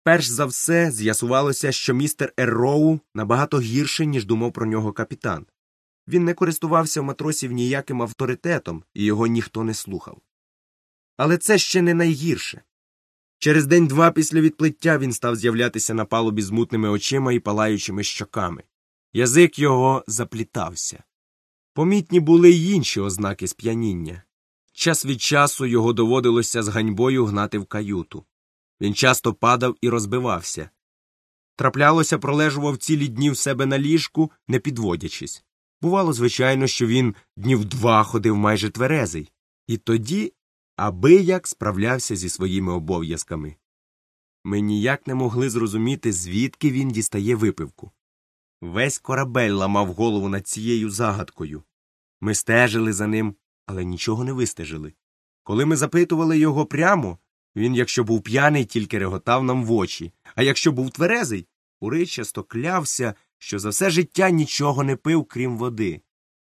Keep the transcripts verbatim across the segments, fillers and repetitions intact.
Перш за все, з'ясувалося, що містер Ерроу набагато гірший, ніж думав про нього капітан. Він не користувався в матросів ніяким авторитетом, і його ніхто не слухав. Але це ще не найгірше. Через день-два після відплиття він став з'являтися на палубі з мутними очима і палаючими щоками. Язик його заплітався. Помітні були й інші ознаки сп'яніння. Час від часу його доводилося з ганьбою гнати в каюту. Він часто падав і розбивався. Траплялося, пролежував цілі дні в себе на ліжку, не підводячись. Бувало, звичайно, що він днів два ходив майже тверезий. І тоді аби-як справлявся зі своїми обов'язками. Ми ніяк не могли зрозуміти, звідки він дістає випивку. Весь корабель ламав голову над цією загадкою. Ми стежили за ним, але нічого не вистежили. Коли ми запитували його прямо, він, якщо був п'яний, тільки реготав нам в очі, а якщо був тверезий, уричасто клявся, що за все життя нічого не пив, крім води.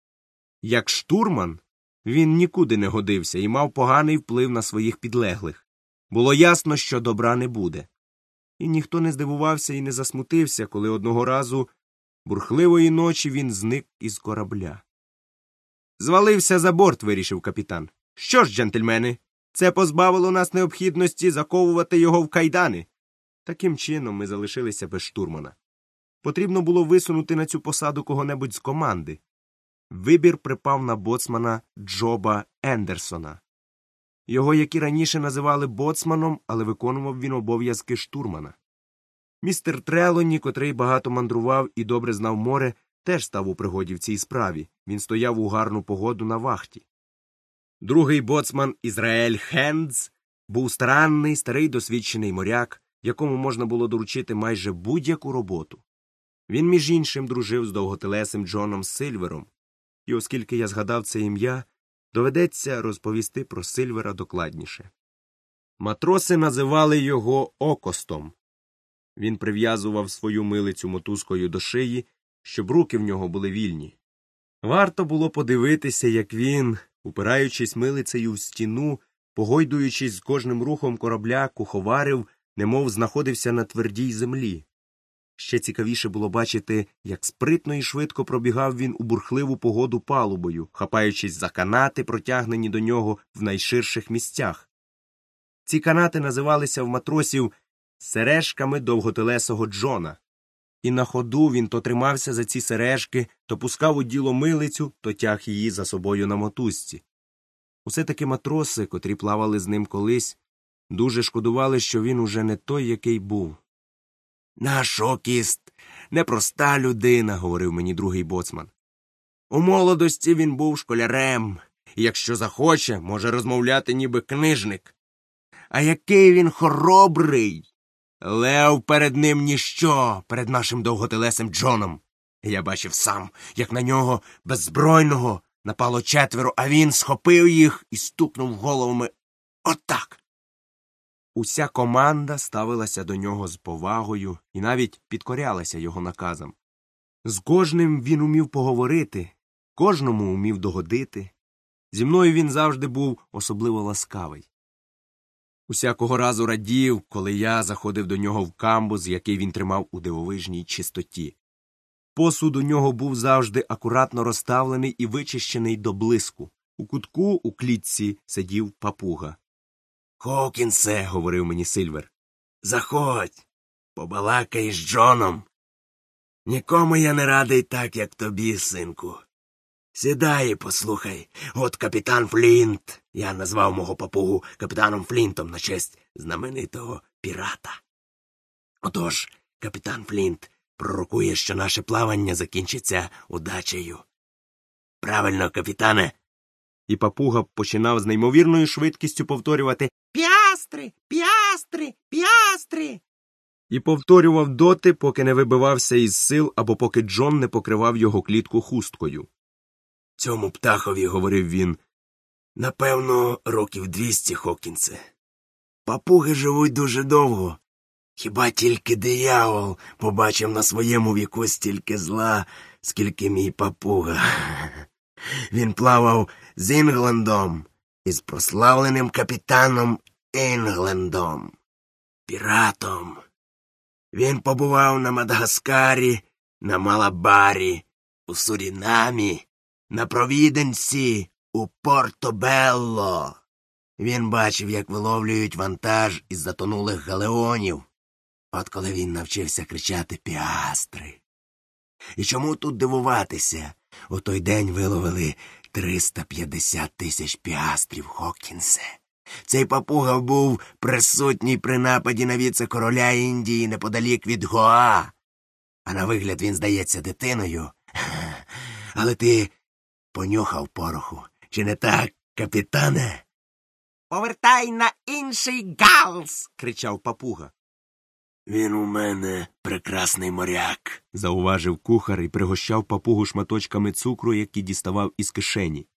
Як штурман, він нікуди не годився і мав поганий вплив на своїх підлеглих. Було ясно, що добра не буде. І ніхто не здивувався і не засмутився, коли одного разу бурхливої ночі він зник із корабля. «Звалився за борт», – вирішив капітан. «Що ж, джентльмени, це позбавило нас необхідності заковувати його в кайдани». Таким чином ми залишилися без штурмана. Потрібно було висунути на цю посаду кого-небудь з команди. Вибір припав на боцмана Джоба Ендерсона. Його, як і раніше, називали боцманом, але виконував він обов'язки штурмана. Містер Трелоні, котрий багато мандрував і добре знав море, теж став у пригоді в цій справі. Він стояв у гарну погоду на вахті. Другий боцман Ізраїль Хендз був старанний, старий досвідчений моряк, якому можна було доручити майже будь-яку роботу. Він, між іншим, дружив з довготелесим Джоном Сильвером. І оскільки я згадав це ім'я, доведеться розповісти про Сильвера докладніше. Матроси називали його Окостом. Він прив'язував свою милицю мотузкою до шиї, щоб руки в нього були вільні. Варто було подивитися, як він, упираючись милицею в стіну, погойдуючись з кожним рухом корабля, куховарив, немов знаходився на твердій землі. Ще цікавіше було бачити, як спритно і швидко пробігав він у бурхливу погоду палубою, хапаючись за канати, протягнені до нього в найширших місцях. Ці канати називалися в матросів сережками довготелесого Джона. І на ходу він то тримався за ці сережки, то пускав у діло милицю, то тяг її за собою на мотузці. Усе-таки матроси, котрі плавали з ним колись, дуже шкодували, що він уже не той, який був. «Наш Окіст – непроста людина», – говорив мені другий боцман. «У молодості він був школярем, і якщо захоче, може розмовляти ніби книжник. А який він хоробрий! Лев перед ним ніщо, перед нашим довготелесим Джоном. Я бачив сам, як на нього, беззбройного, напало четверо, а він схопив їх і стукнув головами отак». Уся команда ставилася до нього з повагою і навіть підкорялася його наказам. З кожним він умів поговорити, кожному умів догодити. Зі мною він завжди був особливо ласкавий. Усякого разу радів, коли я заходив до нього в камбуз, який він тримав у дивовижній чистоті. Посуд у нього був завжди акуратно розставлений і вичищений до блиску. У кутку у клітці сидів папуга. «Хокінсе», – говорив мені Сильвер, – «заходь, побалакай з Джоном. Нікому я не радий так, як тобі, синку. Сідай і послухай, от капітан Флінт». Я назвав мого папугу капітаном Флінтом на честь знаменитого пірата. Отож, капітан Флінт пророкує, що наше плавання закінчиться удачею. Правильно, капітане? І папуга починав з неймовірною швидкістю повторювати «Піастри! Піастри! Піастри!» І повторював доти, поки не вибивався із сил, або поки Джон не покривав його клітку хусткою. «Цьому птахові, – говорив він, – напевно, років двісті, Хокінсе. Папуги живуть дуже довго. Хіба тільки диявол побачив на своєму віку стільки зла, скільки мій папуга. Він плавав з Інглендом, із прославленим капітаном Інглендом, піратом, Він побував на Мадагаскарі, на Малабарі, у Сурінамі, на Провіденсі, у Портобелло. Він бачив, як виловлюють вантаж із затонулих галеонів. От коли він навчився кричати «Піастри». І чому тут дивуватися? У той день виловили триста п'ятдесят тисяч піастрів, Хокінсе. Цей папуга був присутній при нападі на віце-короля Індії неподалік від Гоа. А на вигляд він здається дитиною. Але ти понюхав пороху. Чи не так, капітане? «Повертай на інший галс!» – кричав папуга. Він у мене прекрасний моряк, зауважив кухар і пригощав папугу шматочками цукру, які діставав із кишені.